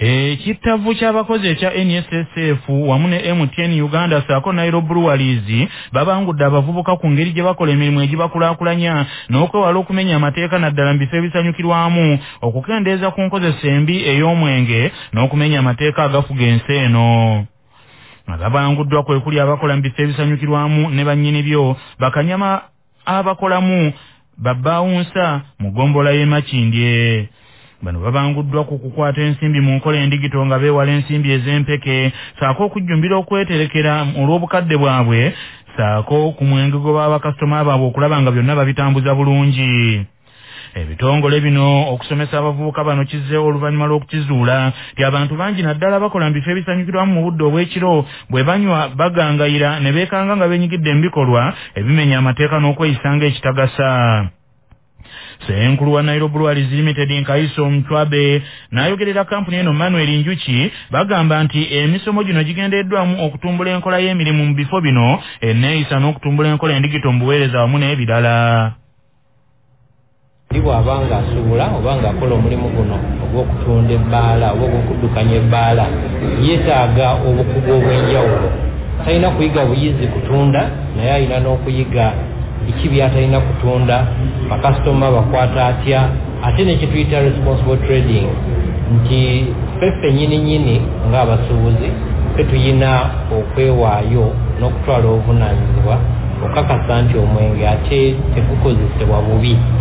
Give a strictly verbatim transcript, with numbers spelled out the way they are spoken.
Ekitavu ky'abakozi ekya N S S F wamu ne M T N Uganda saako Nairobi Breweries babangudde abavubuka ku ngeri gye bakola emirimu egibakulaakulanya n'okwewala okumenya amateeka naddala mu bifo ebisanyukirwamu okukendeeza ku nkozesa embi ey'omwenge n'okumenya amateeka agafuga ensi eno. Ababanguddwa kwe kuli abakola mu bifo ebisanyukirwamu ne bannyini byo bakanyama abakolamu babbawunsa mu ggombolola y'e Makindye. Bano babanguddwa ku kukwata ensimbi mu nkola endigito nga beewala ensimbi ez'empeke saako okujjumbira okweterekera olw'obukadde bwabwe saako ku mwenge gwe baba bakasitoma baabwe okulaba nga byonna babitambuza bulungi. Ebitongole bino okusomesa abavubuka bano kizzeewo oluvannyuma lw'okukizuula ti abantu bangi naddala bakola mu bifo ebisanyukirwamu mu budde obw'ekiro bwe banywa bagangayira ne beekanga nga beenyigidde mu bikolwa ebimenya amateeka n'okweyisanga ekitagasa. Senkulu wa Nairobi Breweries Limited Nkaiso Mchwabe n'ayogerera kampuni eno Manuel Njuki bagamba nti emisomo gino gigendeddwamu okutumbula enkola y'emirimu mu bifo bino enneeyisa n'okutumbula enkola endigito mu buweereza wamu n'ebirala. Bw'aba ng'asuubula oba ng'akola omulimu guno ogw'okutunda ebbaala oba ogw'okuddukanya ebbaala yeetaaga obukugu obw'enjawulo. Talina kuyiga buyizi kutunda naye alina n'okuyiga biki byatalina kutunda, bakasitoma bakwata atya, ate ne kituyita responsible trading nti ffe nnyini nnyini ng'abasuubuzi ffe tuyina okwewaayo n'okutwala obuvunaanyizibwa okakasa nti omwenge ate tegukozesebwa bubi